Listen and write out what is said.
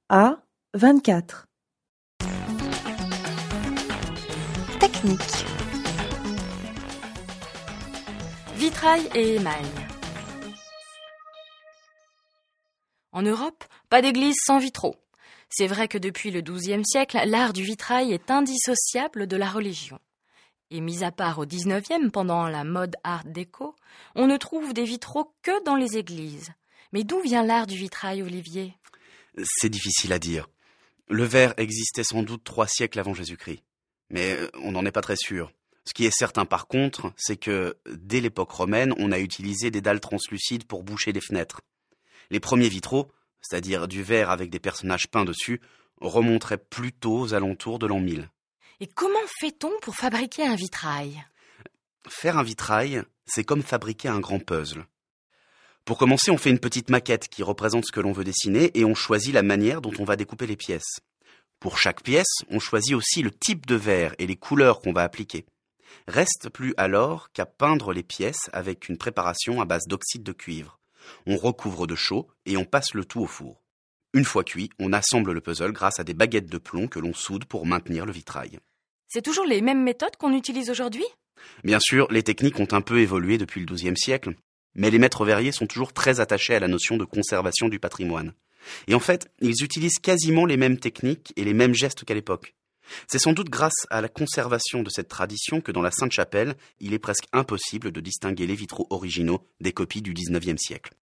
A 24. Technique. Vitrail et émail. En Europe, pas d'église sans vitraux. C'est vrai que depuis le XIIe siècle, l'art du vitrail est indissociable de la religion. Et mis à part au XIXe, pendant la mode art déco, on ne trouve des vitraux que dans les églises. Mais d'où vient l'art du vitrail, Olivier ? C'est difficile à dire. Le verre existait sans doute 3 siècles avant Jésus-Christ. Mais on n'en est pas très sûr. Ce qui est certain par contre, c'est que dès l'époque romaine, on a utilisé des dalles translucides pour boucher les fenêtres. Les premiers vitraux, c'est-à-dire du verre avec des personnages peints dessus, remonteraient plutôt aux alentours de l'an 1000. Et comment fait-on pour fabriquer un vitrail ? Faire un vitrail, c'est comme fabriquer un grand puzzle. Pour commencer, on fait une petite maquette qui représente ce que l'on veut dessiner et on choisit la manière dont on va découper les pièces. Pour chaque pièce, on choisit aussi le type de verre et les couleurs qu'on va appliquer. Reste plus alors qu'à peindre les pièces avec une préparation à base d'oxyde de cuivre. On recouvre de chaux et on passe le tout au four. Une fois cuit, on assemble le puzzle grâce à des baguettes de plomb que l'on soude pour maintenir le vitrail. C'est toujours les mêmes méthodes qu'on utilise aujourd'hui ? Bien sûr, les techniques ont un peu évolué depuis le XIIe siècle, mais les maîtres verriers sont toujours très attachés à la notion de conservation du patrimoine. Et en fait, ils utilisent quasiment les mêmes techniques et les mêmes gestes qu'à l'époque. C'est sans doute grâce à la conservation de cette tradition que dans la Sainte-Chapelle, il est presque impossible de distinguer les vitraux originaux des copies du XIXe siècle.